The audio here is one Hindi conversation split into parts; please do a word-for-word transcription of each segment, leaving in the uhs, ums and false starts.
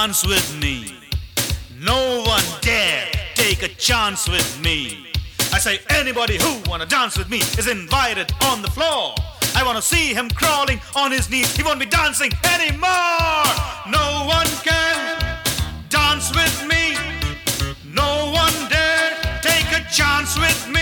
dance with me. No one dare take a chance with me. I say anybody who wanna dance with me is invited on the floor. I wanna see him crawling on his knees. He won't be dancing anymore. No one can dance with me. No one dare take a chance with me.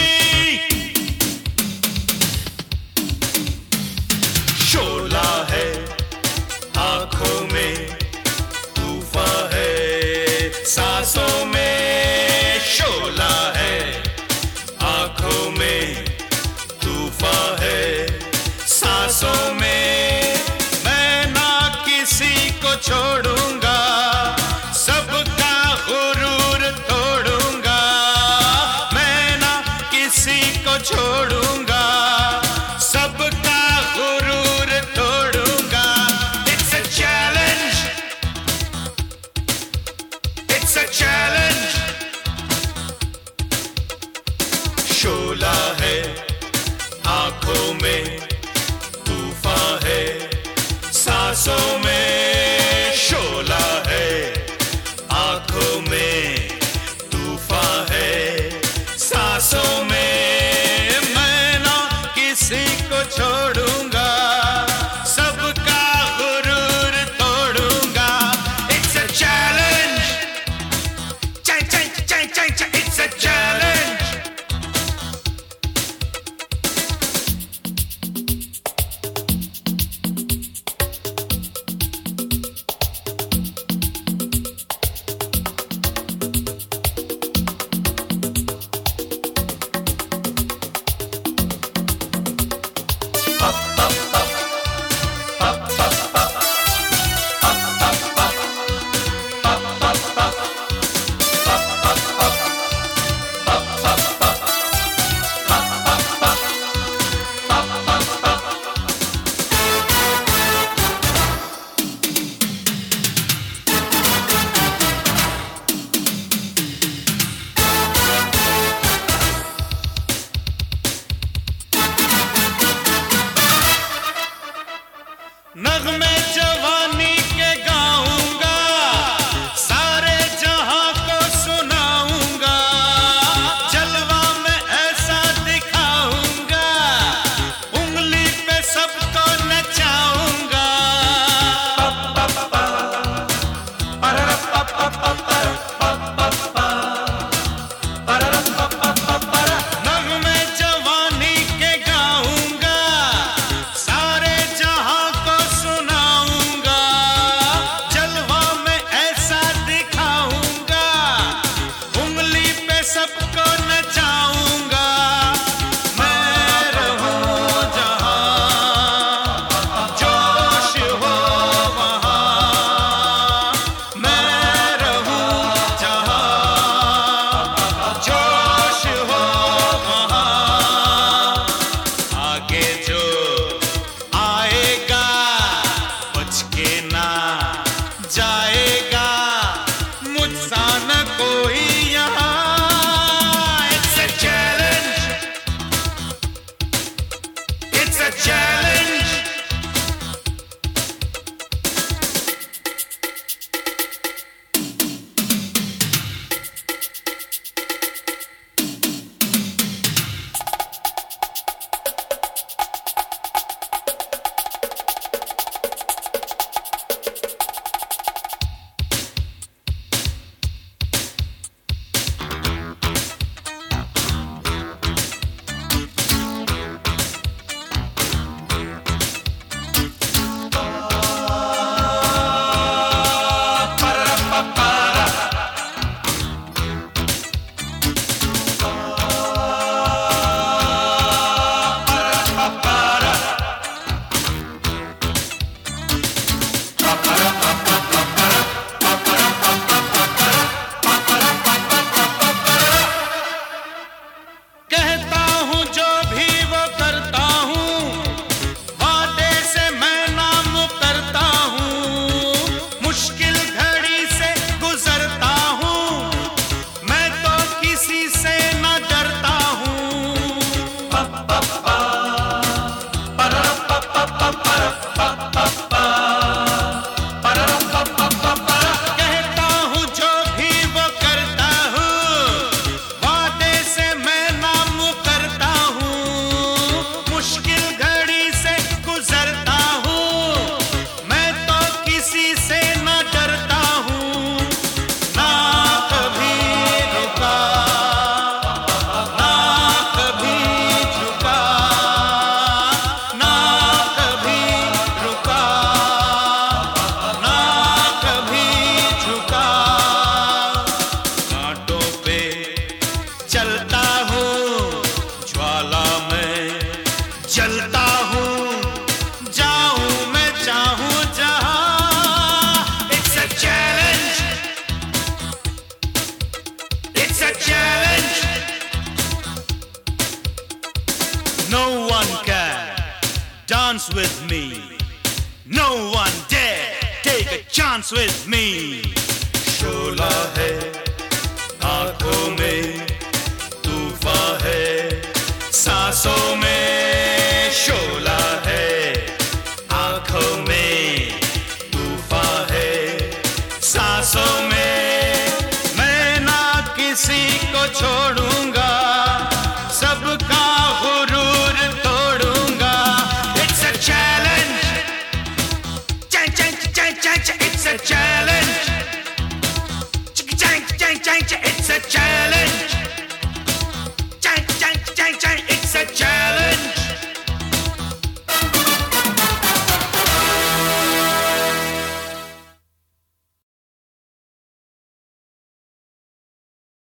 शोला है आंखों में, तूफान है सांसों में. शोला है आंखों में, तूफान है सांसों में. मैं ना किसी को छोड़ूंगा, सबका गुरूर तोड़ूंगा. मैं ना किसी को छोड़ूंगा, सबका गुरूर तोड़ूंगा. It's a challenge. It's a challenge. शोला है आंखों में, तूफान है सांसों में. शोला है आंखों में, तूफान है सांसों में. मैं ना किसी को छोड़ूंगा, सबका गुरूर तोड़ूंगा. It's a challenge. Chang, chang, chang, chang, chang. It's a challenge. नगमे जवानी के गाऊंगा, सारे जहां को सुनाऊंगा. जलवा में ऐसा दिखाऊंगा, उंगली पे सबको नचाऊंगा. नगमे जवानी के गाऊंगा, सारे जहां को सुनाऊंगा. जलवा में ऐसा दिखाऊंगा, उंगली पे सबको नचाऊंगा. मैं रहूं जहां, जोश हो वहां. मैं रहूं जहां, जोश हो वहां. आगे जो आएगा बच के ना जाएगा, मुझसा न कोई यहाँ. It's a challenge. It's a challenge. चलता हूँ, जाऊँ मैं चाहूँ जहाँ। It's a challenge, it's a challenge. No one can dance with me, no one dare take a chance with me. शोला है आँखों में